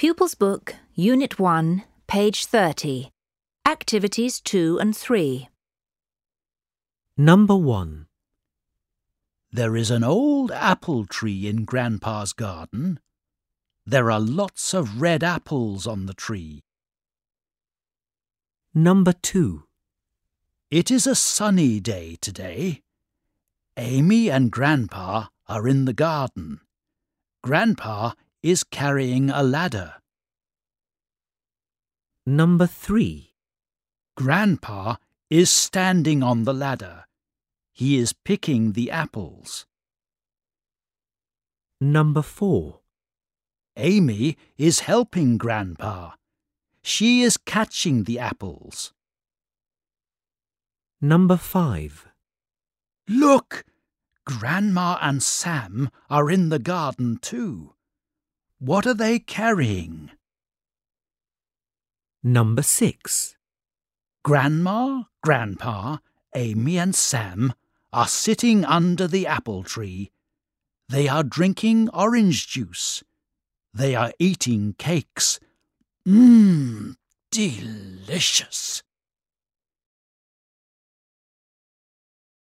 Pupils Book, Unit 1, page 30. Activities 2 and 3. Number 1. There is an old apple tree in Grandpa's garden. There are lots of red apples on the tree. Number 2. It is a sunny day today. Amy and Grandpa are in the garden. Grandpa is carrying a ladder. Number 3. Grandpa is standing on the ladder. He is picking the apples. Number 4. Amy is helping Grandpa. She is catching the apples. Number 5. Look! Grandma and Sam are in the garden too. What are they carrying? Number 6. Grandma, Grandpa, Amy and Sam are sitting under the apple tree. They are drinking orange juice. They are eating cakes. Delicious!